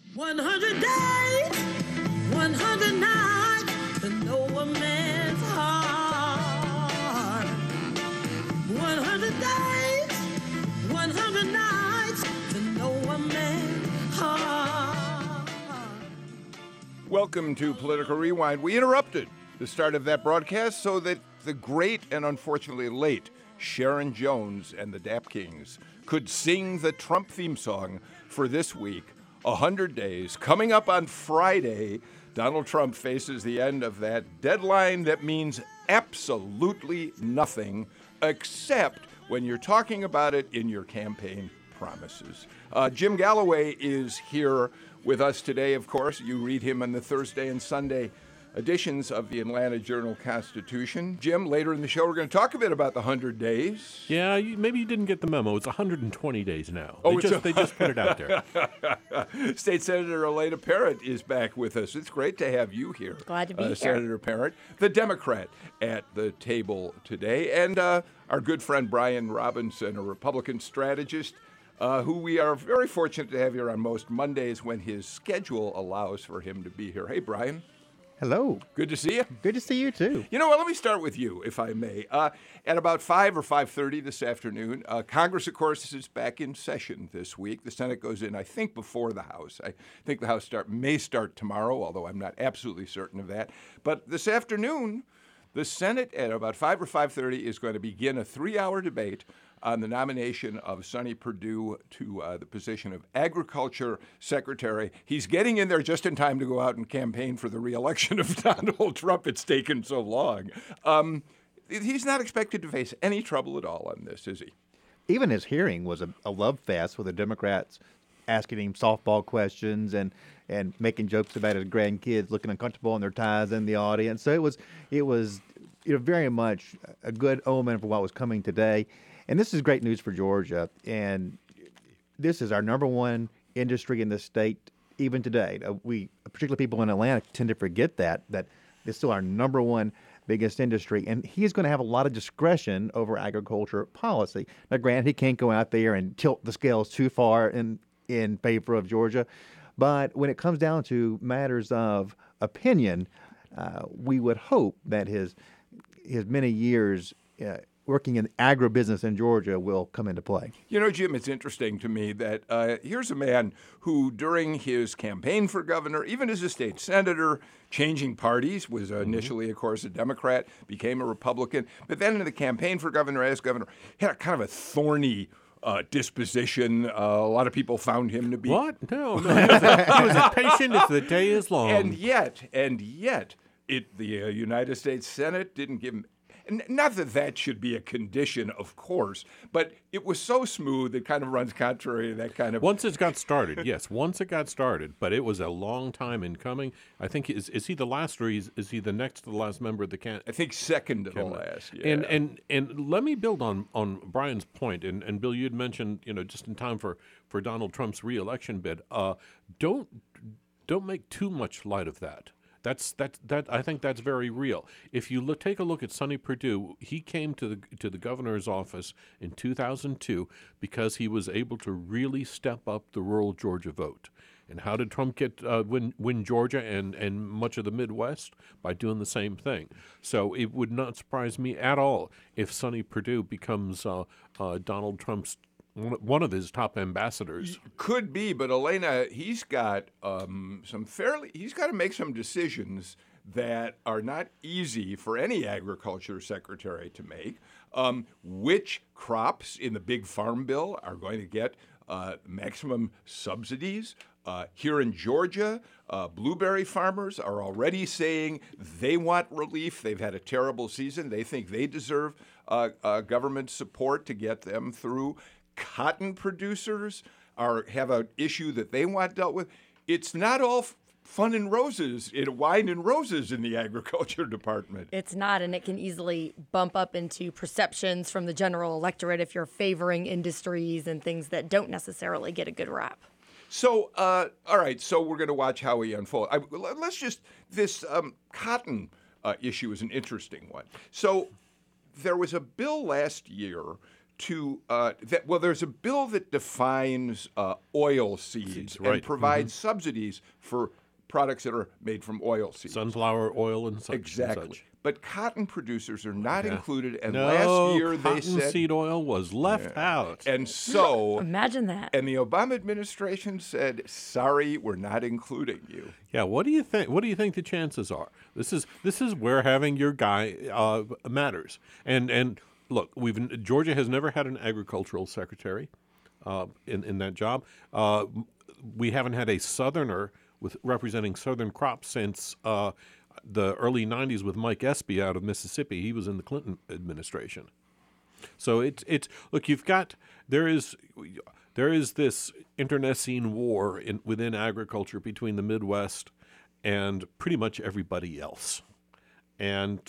100 days, 100 nights to know a man's heart. 100 days, 100 nights to know a man's heart. Welcome to Political Rewind. We interrupted the start of that broadcast so that the great and unfortunately late Sharon Jones and the Dap Kings could sing the Trump theme song for this week, 100 days. Coming up on Friday, Donald Trump faces the end of that deadline that means absolutely nothing except when you're talking about it in your campaign promises. Jim Galloway is here with us today, of course. You read him on the Thursday and Sunday editions of the Atlanta Journal-Constitution. Jim, later in the show, we're going to talk a bit about the 100 days. Yeah, maybe you didn't get the memo. It's 120 days now. Oh, they just put it out there. State Senator Elena Parrott is back with us. It's great to have you here. Glad to be here. Senator Parrott, the Democrat at the table today, and our good friend Brian Robinson, a Republican strategist, who we are very fortunate to have here on most Mondays when his schedule allows for him to be here. Hey, Brian. Hello. Good to see you. Good to see you, too. You know what? Let me start with you, if I may. At about 5 or 5:30 this afternoon, Congress, of course, is back in session this week. The Senate goes in, I think, before the House. I think the House may start tomorrow, although I'm not absolutely certain of that. But this afternoon, the Senate at about 5 or 5:30 is going to begin a 3-hour debate on the nomination of Sonny Perdue to the position of Agriculture Secretary. He's getting in there just in time to go out and campaign for the re-election of Donald Trump. It's taken so long. He's not expected to face any trouble at all on this, is he? Even his hearing was a love fest with the Democrats asking him softball questions and making jokes about his grandkids looking uncomfortable in their ties in the audience. So it was very much a good omen for what was coming today. And this is great news for Georgia. And this is our number one industry in the state even today. Particularly people in Atlanta, tend to forget that it's still our number one biggest industry. And he's going to have a lot of discretion over agriculture policy. Now, granted, he can't go out there and tilt the scales too far in favor of Georgia. But when it comes down to matters of opinion, we would hope that his many years working in agribusiness in Georgia will come into play. You know, Jim, it's interesting to me that here's a man who, during his campaign for governor, even as a state senator, changing parties, was initially, of course, a Democrat, became a Republican, but then in the campaign for governor, as governor, had a kind of a thorny disposition. A lot of people found him to be... What? No. He was as patient as the day is long. And yet, the United States Senate didn't give him... Not that should be a condition, of course, but it was so smooth it kind of runs contrary to that kind of... Once it got started, yes. Once it got started, but it was a long time in coming. I think, is he the last, or is he the next to the last member of the cabinet? I think second to the last, yeah. And let me build on Brian's point, and Bill, you'd mentioned, just in time for Donald Trump's re-election bid, don't make too much light of that. That I think that's very real. If you take a look at Sonny Perdue, he came to the governor's office in 2002 because he was able to really step up the rural Georgia vote. And how did Trump win Georgia and much of the Midwest? By doing the same thing. So it would not surprise me at all if Sonny Perdue becomes Donald Trump's one of his top ambassadors. Could be, but Elena, he's got he's got to make some decisions that are not easy for any agriculture secretary to make. Which crops in the big farm bill are going to get maximum subsidies? Here in Georgia, blueberry farmers are already saying they want relief. They've had a terrible season. They think they deserve government support to get them through. Cotton producers have an issue that they want dealt with. It's not all fun and roses, wine and roses in the agriculture department. It's not, and it can easily bump up into perceptions from the general electorate if you're favoring industries and things that don't necessarily get a good rap. So, all right, so we're going to watch how he unfolds. This cotton issue is an interesting one. So there was a bill last year to there's a bill that defines oil seeds right. and provides subsidies for products that are made from oil seeds. Sunflower oil and such. Exactly. And such. But cotton producers are not included, and No, last year they cotton said, seed oil was left out. and so, Imagine that. and the Obama administration said, "Sorry, we're not including you." Yeah, what do you think? What do you think the chances are? This is where having your guy matters. And look, Georgia has never had an agricultural secretary in that job. We haven't had a Southerner with representing Southern crops since the early '90s with Mike Espy out of Mississippi. He was in the Clinton administration. So it's look, there is this internecine war within agriculture between the Midwest and pretty much everybody else, and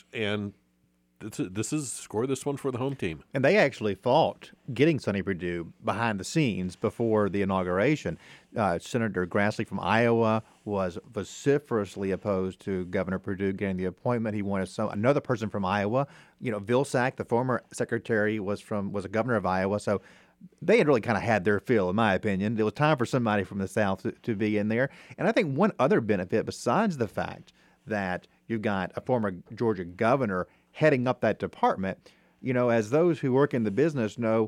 this is score this one for the home team. And they actually fought getting Sonny Perdue behind the scenes before the inauguration. Senator Grassley from Iowa was vociferously opposed to Governor Perdue getting the appointment. He wanted another person from Iowa. Vilsack, the former secretary, was a governor of Iowa. So they had really kind of had their fill, in my opinion. It was time for somebody from the South to be in there. And I think one other benefit, besides the fact that you've got a former Georgia governor heading up that department, as those who work in the business know,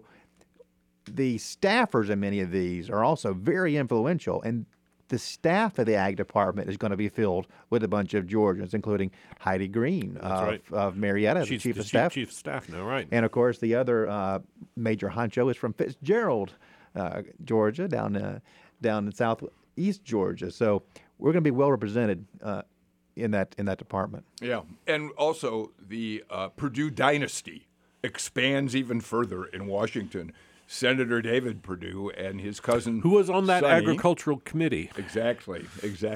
the staffers in many of these are also very influential, and the staff of the ag department is going to be filled with a bunch of Georgians, including Heidi Green of Marietta, the chief of staff. Chief of staff now, right? And of course, the other major honcho is from Fitzgerald, Georgia, down in southeast Georgia. So we're going to be well represented in that department. Yeah, and also the Perdue dynasty expands even further in Washington. Senator David Perdue and his cousin, who was on that Sonny. agricultural committee. Exactly.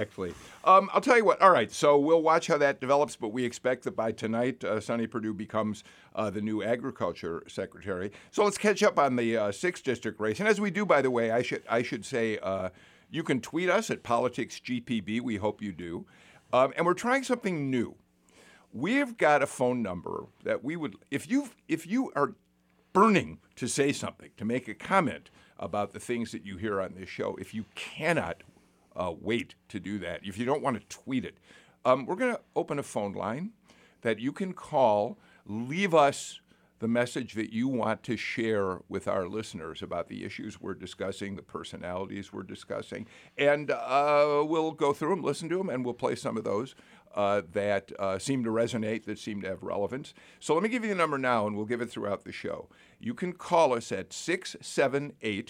I'll tell you what. All right, so we'll watch how that develops, but we expect that by tonight, Sonny Perdue becomes the new agriculture secretary. So let's catch up on the 6th district race. And as we do, by the way, I should say you can tweet us at PoliticsGPB. We hope you do. And we're trying something new. We've got a phone number that we would, if you are burning to say something, to make a comment about the things that you hear on this show, if you cannot wait to do that, if you don't want to tweet it, we're going to open a phone line that you can call, leave us the message that you want to share with our listeners about the issues we're discussing, the personalities we're discussing, and we'll go through them, listen to them, and we'll play some of those that seem to resonate, that seem to have relevance. So let me give you the number now, and we'll give it throughout the show. You can call us at 678-757-4472.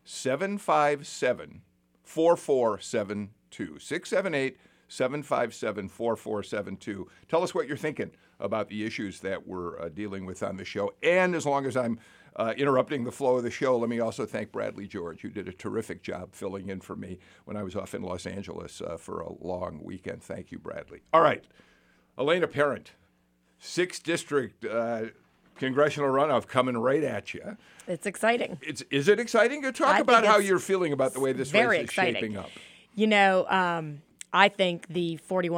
678-757-4472. Tell us what you're thinking about the issues that we're dealing with on the show. And as long as I'm interrupting the flow of the show, let me also thank Bradley George, who did a terrific job filling in for me when I was off in Los Angeles for a long weekend. Thank you, Bradley. All right, Elena Parent, 6th District congressional runoff coming right at you. It's exciting. Is it exciting? Talk about how you're feeling about the way this race is shaping up. I think the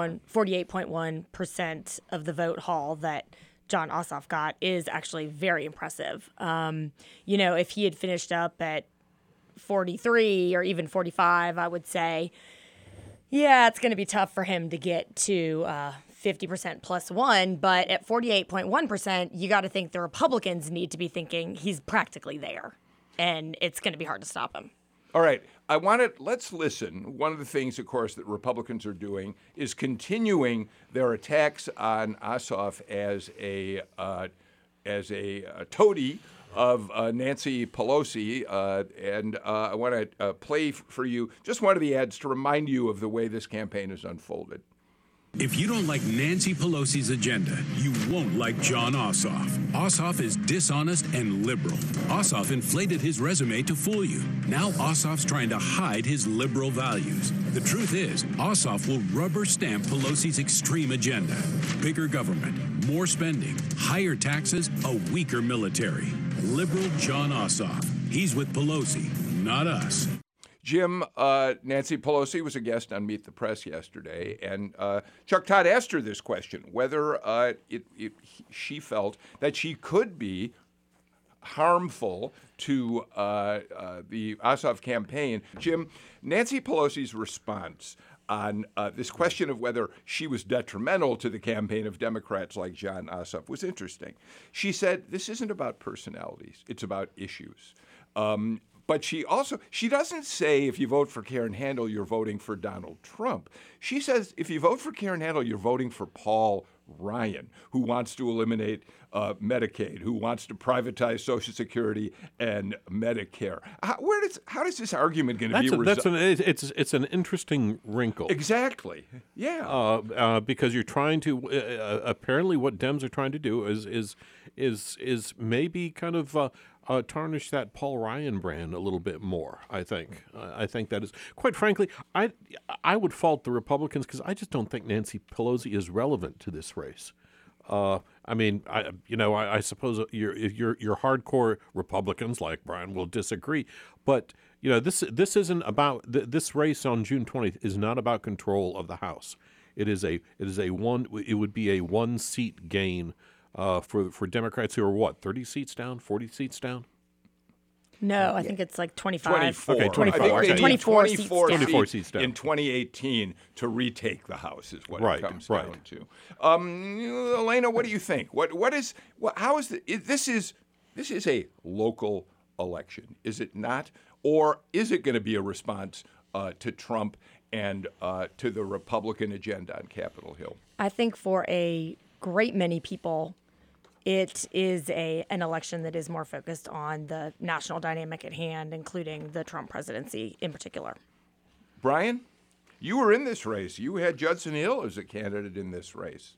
48.1% of the vote haul that Jon Ossoff got is actually very impressive. If he had finished up at 43 or even 45, I would say, yeah, it's going to be tough for him to get to 50% plus one. But at 48.1%, you got to think the Republicans need to be thinking he's practically there, and it's going to be hard to stop him. All right. Let's listen. One of the things, of course, that Republicans are doing is continuing their attacks on Ossoff as a toady of Nancy Pelosi. And I want to play for you just one of the ads to remind you of the way this campaign has unfolded. If you don't like Nancy Pelosi's agenda, you won't like Jon Ossoff. Ossoff is dishonest and liberal. Ossoff inflated his resume to fool you. Now Ossoff's trying to hide his liberal values. The truth is, Ossoff will rubber stamp Pelosi's extreme agenda. Bigger government, more spending, higher taxes, a weaker military. Liberal Jon Ossoff. He's with Pelosi, not us. Jim, Nancy Pelosi was a guest on Meet the Press yesterday, and Chuck Todd asked her this question, whether she felt that she could be harmful to the Ossoff campaign. Jim, Nancy Pelosi's response on this question of whether she was detrimental to the campaign of Democrats like Jon Ossoff was interesting. She said, this isn't about personalities, it's about issues. But she doesn't say if you vote for Karen Handel, you're voting for Donald Trump. She says if you vote for Karen Handel, you're voting for Paul Ryan, who wants to eliminate Medicaid, who wants to privatize Social Security and Medicare. How does this argument going to be resolved? It's an interesting wrinkle. Exactly. Yeah. Because you're trying to apparently what Dems are trying to do is maybe kind of tarnish that Paul Ryan brand a little bit more. I think that is, quite frankly, I would fault the Republicans because I just don't think Nancy Pelosi is relevant to this race. I mean, I suppose your hardcore Republicans like Brian will disagree, but this isn't about this race on June 20th is not about control of the House. It would be a 1-seat gain for Democrats who are 30 seats down, 40 seats down. No, I think it's like 25. 24. Okay, 24. I think they need 24 24 seats down in 2018 to retake the House is what it comes down to. Elena, what do you think? This is a local election, is it not? Or is it going to be a response to Trump and to the Republican agenda on Capitol Hill? I think for a great many people, it is an election that is more focused on the national dynamic at hand, including the Trump presidency in particular. Brian, you were in this race. You had Judson Hill as a candidate in this race.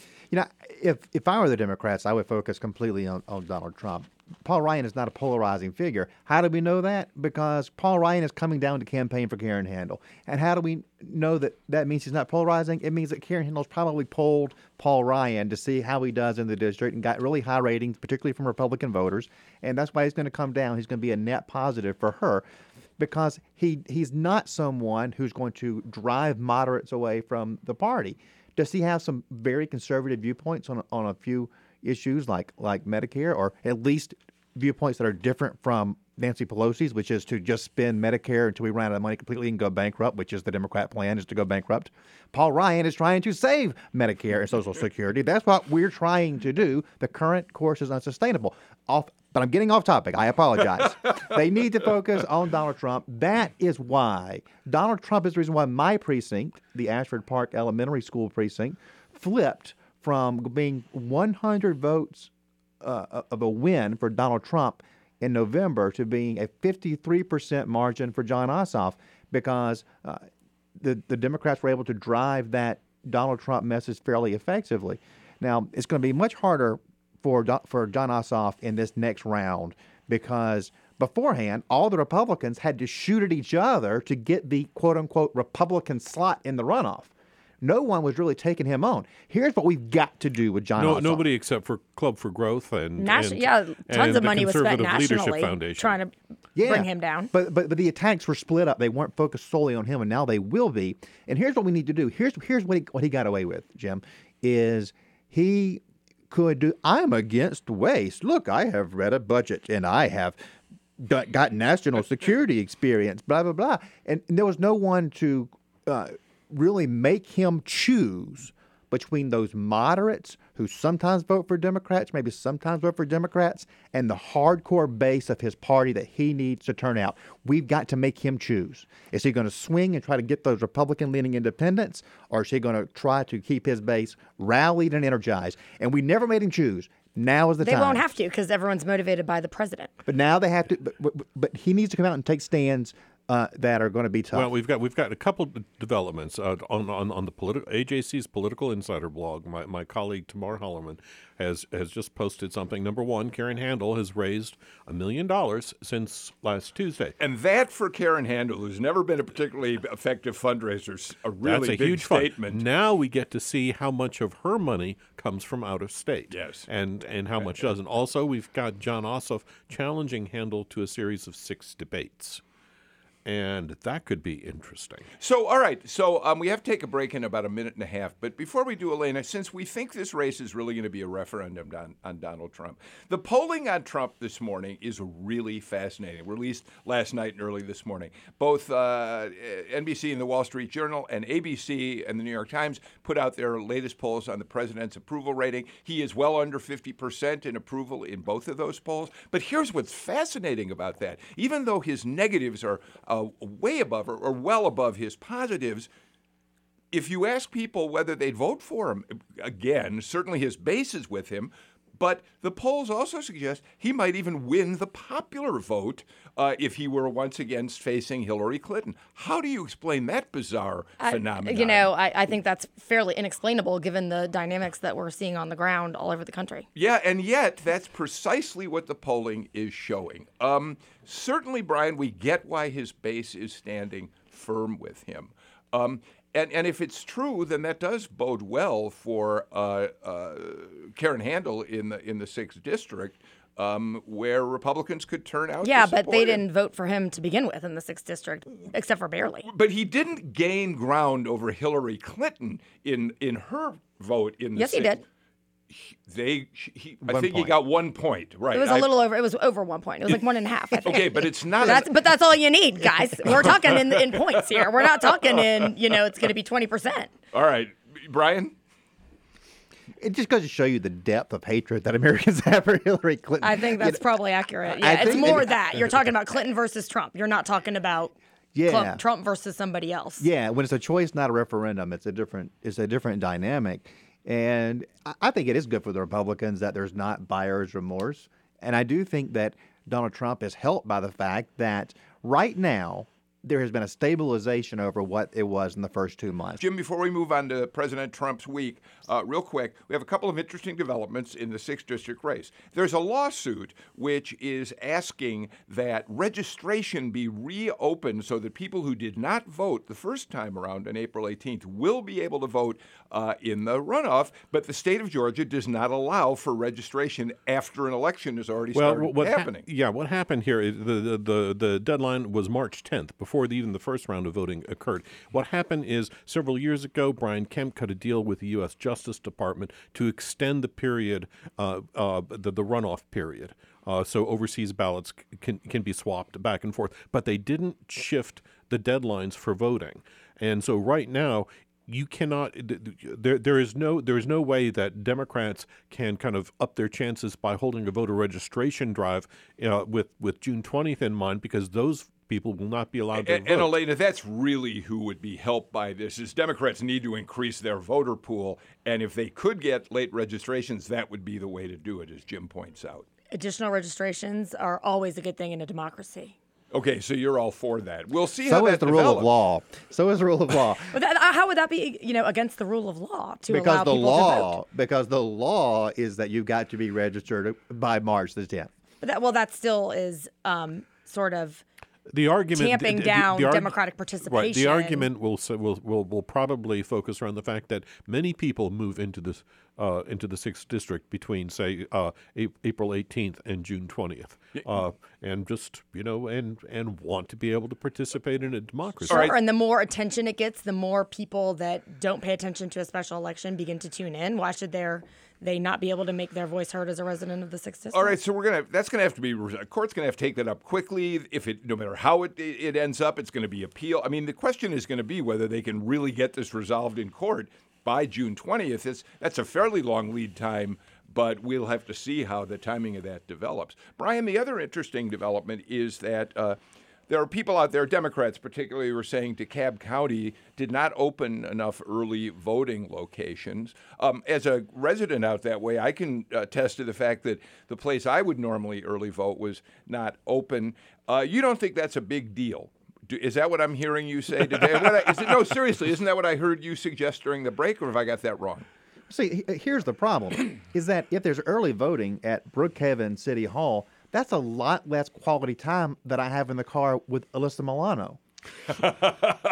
If I were the Democrats, I would focus completely on Donald Trump. Paul Ryan is not a polarizing figure. How do we know that? Because Paul Ryan is coming down to campaign for Karen Handel. And how do we know that means he's not polarizing? It means that Karen Handel's probably polled Paul Ryan to see how he does in the district and got really high ratings, particularly from Republican voters. And that's why he's going to come down. He's going to be a net positive for her because he's not someone who's going to drive moderates away from the party. Does he have some very conservative viewpoints on a few issues like Medicare, or at least viewpoints that are different from Nancy Pelosi's, which is to just spend Medicare until we run out of money completely and go bankrupt, which is the Democrat plan, is to go bankrupt. Paul Ryan is trying to save Medicare and Social Security. That's what we're trying to do. The current course is unsustainable. But I'm getting off topic. I apologize. They need to focus on Donald Trump. That is why Donald Trump is the reason why my precinct, the Ashford Park Elementary School precinct, flipped from being 100 votes of a win for Donald Trump in November to being a 53% margin for Jon Ossoff because the Democrats were able to drive that Donald Trump message fairly effectively. Now, it's going to be much harder for Jon Ossoff in this next round because beforehand, all the Republicans had to shoot at each other to get the quote-unquote Republican slot in the runoff. No one was really taking him on. Here's what we've got to do with Jon Ossoff. Nobody except for Club for Growth and tons of money was spent nationally trying to bring him down. But the attacks were split up. They weren't focused solely on him, and now they will be. And here's what we need to do. Here's what he got away with, Jim, is he could do, I'm against waste. Look, I have read a budget, and I have got national security experience, blah, blah, blah. And there was no one to really make him choose between those moderates who sometimes vote for Democrats, maybe sometimes vote for Democrats, and the hardcore base of his party that he needs to turn out. We've got to make him choose. Is he going to swing and try to get those Republican-leaning independents, or is he going to try to keep his base rallied and energized? And we never made him choose. Now is the time. They won't have to because everyone's motivated by the president. But now they have to. But he needs to come out and take stands that are going to be tough. Well, we've got a couple of developments on the AJC's Political Insider blog. My colleague Tamar Hollerman has just posted something. Number one, Karen Handel has raised $1 million since last Tuesday, and that for Karen Handel, who's never been a particularly effective fundraiser, a really That's a big huge statement. Now we get to see how much of her money comes from out of state. Yes, and how much doesn't. Also, we've got Jon Ossoff challenging Handel to a series of 6 debates. and that could be interesting. So, all right. So we have to take a break in about a minute and a half. But before we do, Elena, since we think this race is really going to be a referendum on Donald Trump, the polling on Trump this morning is really fascinating. Released last night and early this morning. Both NBC and the Wall Street Journal and ABC and the New York Times put out their latest polls on the president's approval rating. He is well under 50% in approval in both of those polls. But here's what's fascinating about that. Even though his negatives are way above or well above his positives, if you ask people whether they'd vote for him, again, certainly his base is with him, but the polls also suggest he might even win the popular vote if he were once again facing Hillary Clinton. How do you explain that bizarre phenomenon? You know, I think that's fairly inexplainable given the dynamics that we're seeing on the ground all over the country. Yeah, and yet that's precisely what the polling is showing. Certainly, Brian, we get why his base is standing firm with him. And if it's true, then that does bode well for Karen Handel in the 6th district, where Republicans could turn out. Yeah, to but they support him. didn't vote for him to begin with in the 6th district, except for barely. But he didn't gain ground over Hillary Clinton in her vote in the. Yes, he did. I think he got 1 point. Right. It was a little over. It was over 1 point. It was like 1.5. I think. Okay, but it's not. But that's all you need, guys. We're talking in points here. We're not talking in. It's going to be 20%. All right, Brian. It just goes to show you the depth of hatred that Americans have for Hillary Clinton. I think that's probably accurate. Yeah, it's more that you're talking about Clinton versus Trump. You're not talking about Trump versus somebody else. Yeah, when it's a choice, not a referendum, it's a different dynamic. And I think it is good for the Republicans that there's not buyer's remorse. And I do think that Donald Trump is helped by the fact that right now there has been a stabilization over what it was in the first 2 months. Jim, before we move on to President Trump's week, real quick, we have a couple of interesting developments in the 6th district race. There's a lawsuit which is asking that registration be reopened so that people who did not vote the first time around on April 18th will be able to vote in the runoff, but the state of Georgia does not allow for registration after an election has already started happening. What happened here is the deadline was March 10th, before even the first round of voting occurred. What happened is several years ago, Brian Kemp cut a deal with the U.S. Justice Department to extend the period, the runoff period. So overseas ballots can be swapped back and forth. But they didn't shift the deadlines for voting. And so right now, you cannot. There is no way that Democrats can kind of up their chances by holding a voter registration drive with June 20th in mind, because those people will not be allowed to vote. And Elena, that's really who would be helped by this, is Democrats need to increase their voter pool, and if they could get late registrations, that would be the way to do it, as Jim points out. Additional registrations are always a good thing in a democracy. Okay, so you're all for that. We'll see how that develops. So is the rule of law. But how would that be, against the rule of law to allow people to vote? Because the law is that you've got to be registered by March the 10th. But that still is sort of the argument tamping down democratic participation. Right. The argument will probably focus around the fact that many people move into the 6th district between, say, April 18th and June 20th, and just and want to be able to participate in a democracy. Sure. Right. And the more attention it gets, the more people that don't pay attention to a special election begin to tune in. Why should they not be able to make their voice heard as a resident of the 6th district? All right, so that's going to have to be, a court's going to have to take that up quickly. No matter how it ends up, it's going to be appeal. I mean, the question is going to be whether they can really get this resolved in court by June 20th. That's a fairly long lead time, but we'll have to see how the timing of that develops. Brian, the other interesting development is that there are people out there, Democrats particularly, who are saying DeKalb County did not open enough early voting locations. As a resident out that way, I can attest to the fact that the place I would normally early vote was not open. You don't think that's a big deal? Is that what I'm hearing you say today? No, seriously, isn't that what I heard you suggest during the break, or have I got that wrong? See, here's the problem, is that if there's early voting at Brookhaven City Hall, that's a lot less quality time that I have in the car with Alyssa Milano.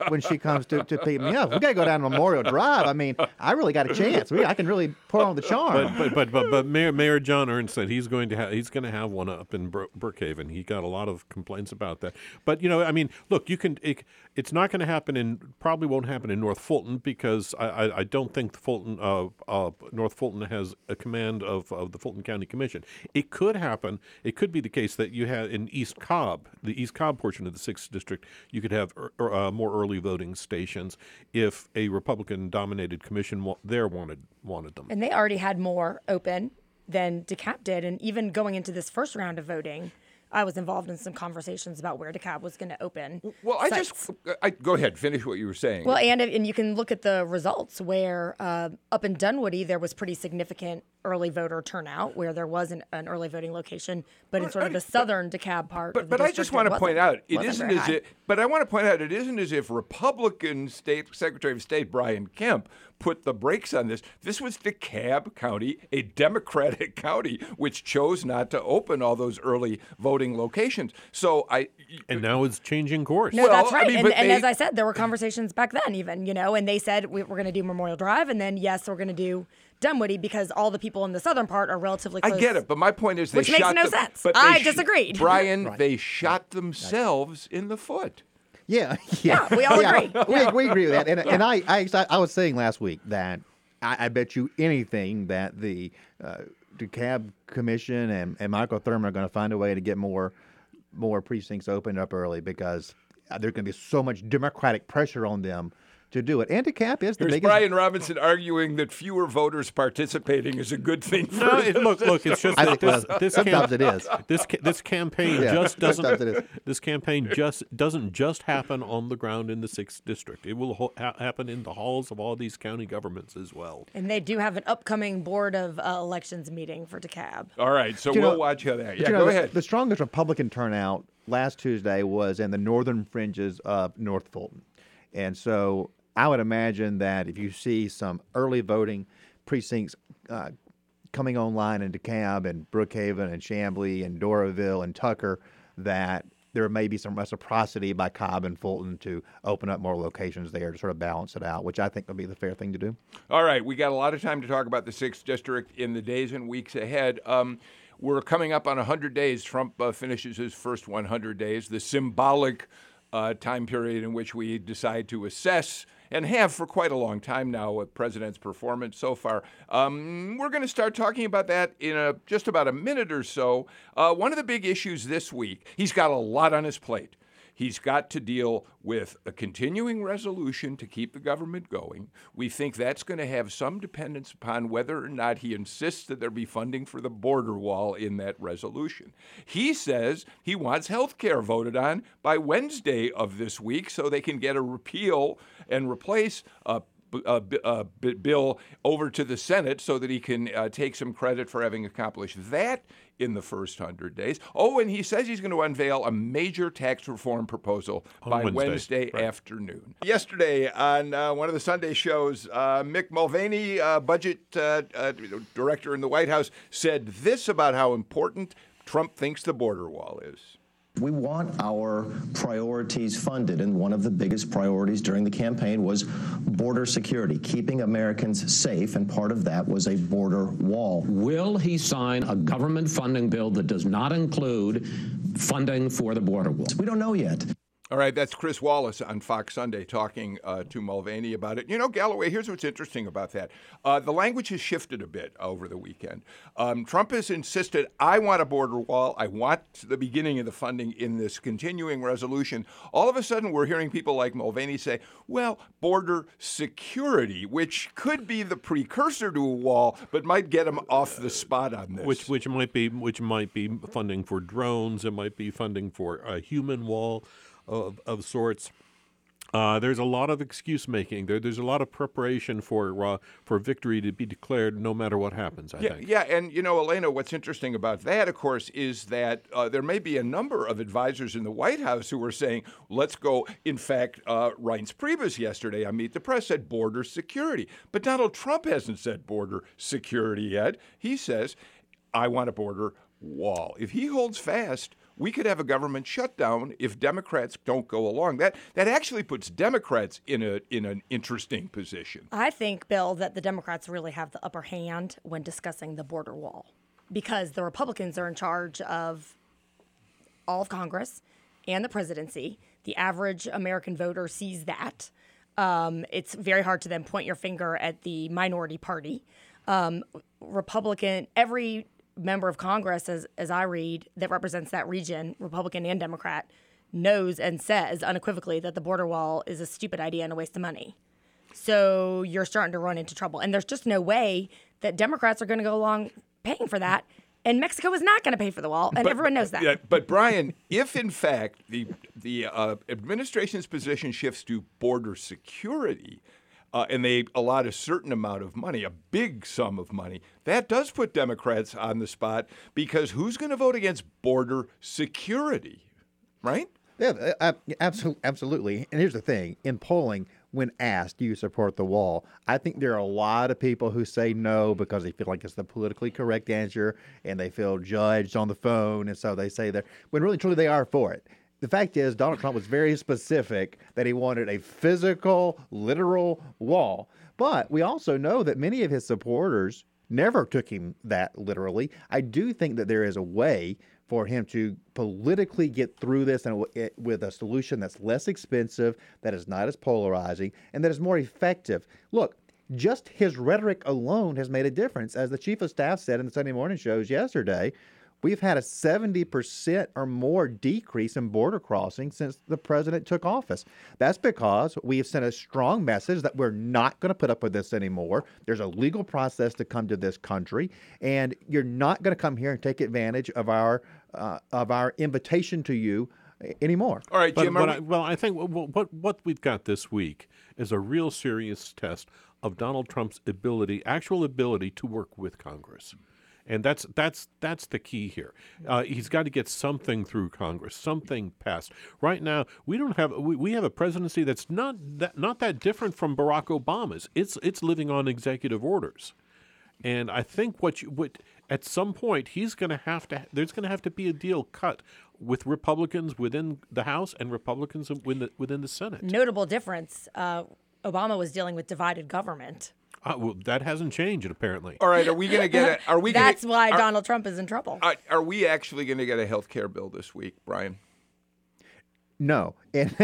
when she comes to pick me up. We got to go down to Memorial Drive. I mean, I really got a chance. I can really put on the charm. But Mayor John Ernst said he's going to have one up in Brookhaven. He got a lot of complaints about that. But I mean, look, it's not going to happen probably won't happen in North Fulton because I don't think North Fulton has a command of the Fulton County Commission. It could happen. It could be the case that you have in East Cobb, the East Cobb portion of the 6th District, you could have more early voting stations if a Republican-dominated commission there wanted them. And they already had more open than DeKalb did. And even going into this first round of voting, I was involved in some conversations about where DeKalb was going to open. Well, go ahead, finish what you were saying. Well, and you can look at the results where up in Dunwoody there was pretty significant early voter turnout where there was an early voting location, but in sort of the southern DeKalb part of the But I just want to point out, it isn't as if Republican Secretary of State Brian Kemp put the brakes on this. This was DeKalb County, a Democratic county, which chose not to open all those early voting locations. And now it's changing course. No, that's right. And as I said, there were conversations back then even, and they said we're going to do Memorial Drive, and then, yes, we're going to do Dunwoody because all the people in the southern part are relatively close. I get it, but my point is which makes no sense. But I disagreed. Brian, Right. They shot themselves in the foot. Yeah, we all agree. We agree with that. And I was saying last week that I bet you anything that the DeKalb Commission and Michael Thurmond are going to find a way to get more precincts opened up early because there's going to be so much Democratic pressure on them to do it. And DeKalb is the There's biggest. Brian Robinson arguing that fewer voters participating is a good thing for Look, it's just I that think, sometimes it is. This campaign sometimes it is. This campaign doesn't just happen on the ground in the 6th District. It will happen in the halls of all these county governments as well. And they do have an upcoming Board of Elections meeting for DeKalb. All right, so we'll watch how that. Yeah, go ahead. The strongest Republican turnout last Tuesday was in the northern fringes of North Fulton. And so I would imagine that if you see some early voting precincts coming online in DeKalb and Brookhaven and Chamblee and Doraville and Tucker, that there may be some reciprocity by Cobb and Fulton to open up more locations there to sort of balance it out, which I think would be the fair thing to do. All right, we got a lot of time to talk about the 6th District in the days and weeks ahead. We're coming up on 100 days. Trump finishes his first 100 days, the symbolic time period in which we decide to assess and have for quite a long time now a president's performance so far. We're going to start talking about that in just about a minute or so. One of the big issues this week, he's got a lot on his plate. He's got to deal with a continuing resolution to keep the government going. We think that's going to have some dependence upon whether or not he insists that there be funding for the border wall in that resolution. He says he wants health care voted on by Wednesday of this week so they can get a repeal and replace bill over to the Senate so that he can take some credit for having accomplished that in the first 100 days. Oh, and he says he's going to unveil a major tax reform proposal by Wednesday afternoon. Yesterday on one of the Sunday shows, Mick Mulvaney, budget director in the White House, said this about how important Trump thinks the border wall is. We want our priorities funded, and one of the biggest priorities during the campaign was border security, keeping Americans safe, and part of that was a border wall. Will he sign a government funding bill that does not include funding for the border wall? We don't know yet. All right, that's Chris Wallace on Fox Sunday talking to Mulvaney about it. You know, Galloway, here's what's interesting about that. The language has shifted a bit over the weekend. Trump has insisted, I want a border wall. I want the beginning of the funding in this continuing resolution. All of a sudden, we're hearing people like Mulvaney say, well, border security, which could be the precursor to a wall, but might get him off the spot on this. Which might be funding for drones. It might be funding for a human wall of sorts. There's a lot of excuse making. There's a lot of preparation for victory to be declared no matter what happens, I think. Yeah, and you know, Elena, what's interesting about that, of course, is that there may be a number of advisors in the White House who are saying, let's go. In fact, Reince Priebus yesterday on Meet the Press said border security. But Donald Trump hasn't said border security yet. He says, I want a border wall. If he holds fast, we could have a government shutdown if Democrats don't go along. That actually puts Democrats in an interesting position. I think, Bill, that the Democrats really have the upper hand when discussing the border wall because the Republicans are in charge of all of Congress and the presidency. The average American voter sees that. It's very hard to then point your finger at the minority party. Republican, every member of Congress, as I read, that represents that region, Republican and Democrat, knows and says unequivocally that the border wall is a stupid idea and a waste of money. So you're starting to run into trouble. And there's just no way that Democrats are going to go along paying for that. And Mexico is not going to pay for the wall, and everyone knows that. Yeah, but Brian, if in fact the administration's position shifts to border security, and they allot a certain amount of money, a big sum of money, that does put Democrats on the spot because who's going to vote against border security, right? Yeah, absolutely. And here's the thing. In polling, when asked, do you support the wall, I think there are a lot of people who say no because they feel like it's the politically correct answer and they feel judged on the phone. And so they say that when really truly they are for it. The fact is, Donald Trump was very specific that he wanted a physical, literal wall. But we also know that many of his supporters never took him that literally. I do think that there is a way for him to politically get through this and with a solution that's less expensive, that is not as polarizing, and that is more effective. Look, just his rhetoric alone has made a difference. As the chief of staff said in the Sunday morning shows yesterday, we've had a 70% or more decrease in border crossings since the president took office. That's because we have sent a strong message that we're not going to put up with this anymore. There's a legal process to come to this country, and you're not going to come here and take advantage of our invitation to you anymore. All right, Jim. I think what we've got this week is a real serious test of Donald Trump's actual ability to work with Congress. And that's the key here. He's got to get something through Congress, something passed. Right now, we have a presidency that's not that different from Barack Obama's. It's living on executive orders, and I think at some point there's going to have to be a deal cut with Republicans within the House and Republicans within the Senate. Notable difference: Obama was dealing with divided government. Well, that hasn't changed, apparently. All right, are we going to get it? That's why Donald Trump is in trouble. Are we actually going to get a health care bill this week, Brian? No. That's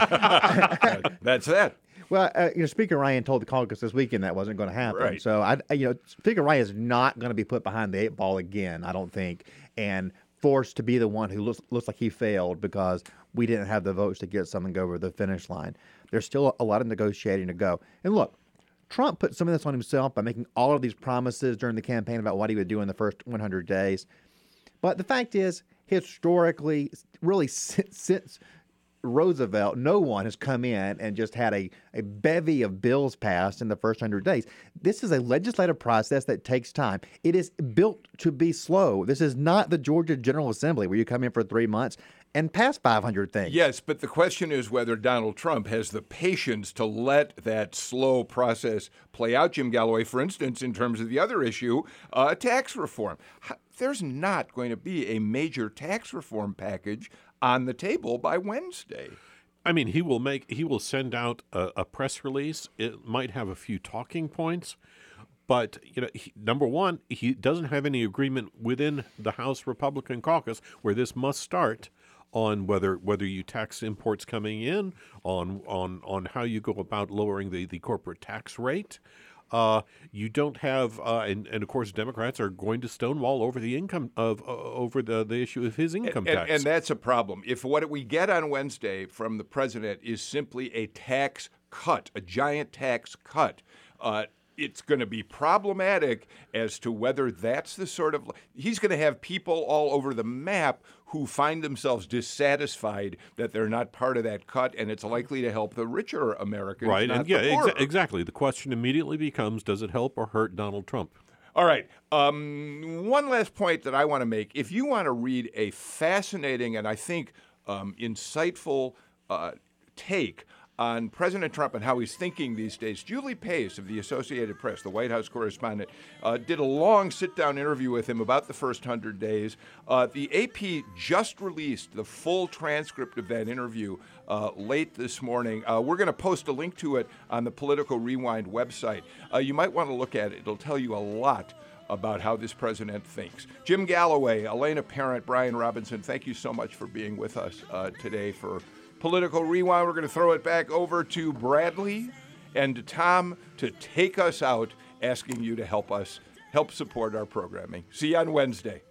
that. Well, Speaker Ryan told the caucus this weekend that wasn't going to happen. Right. So, Speaker Ryan is not going to be put behind the 8 ball again, I don't think, and forced to be the one who looks like he failed because we didn't have the votes to get something over the finish line. There's still a lot of negotiating to go. And look, Trump put some of this on himself by making all of these promises during the campaign about what he would do in the first 100 days. But the fact is, historically, really since Roosevelt, no one has come in and just had a bevy of bills passed in the first 100 days. This is a legislative process that takes time. It is built to be slow. This is not the Georgia General Assembly where you come in for 3 months and pass 500 things. Yes, but the question is whether Donald Trump has the patience to let that slow process play out, Jim Galloway, for instance, in terms of the other issue, tax reform. There's not going to be a major tax reform package on the table by Wednesday. I mean, he will send out a press release. It might have a few talking points. But, number one, he doesn't have any agreement within the House Republican caucus where this must start on whether you tax imports coming in, on how you go about lowering the corporate tax rate. You don't have, and of course, Democrats are going to stonewall over the issue of his income tax. And that's a problem. If what we get on Wednesday from the president is simply a tax cut, a giant tax cut, it's going to be problematic as to whether that's the sort of – he's going to have people all over the map who find themselves dissatisfied that they're not part of that cut, and it's likely to help the richer Americans, right? Not And the poorer. Exactly. The question immediately becomes, does it help or hurt Donald Trump? All right. One last point that I want to make. If you want to read a fascinating and I think insightful take on President Trump and how he's thinking these days. Julie Pace of the Associated Press, the White House correspondent, did a long sit-down interview with him about the first 100 days. The AP just released the full transcript of that interview late this morning. We're going to post a link to it on the Political Rewind website. You might want to look at it. It'll tell you a lot about how this president thinks. Jim Galloway, Elena Parent, Brian Robinson, thank you so much for being with us today for Political Rewind. We're going to throw it back over to Bradley and to Tom to take us out, asking you to help support our programming. See you on Wednesday.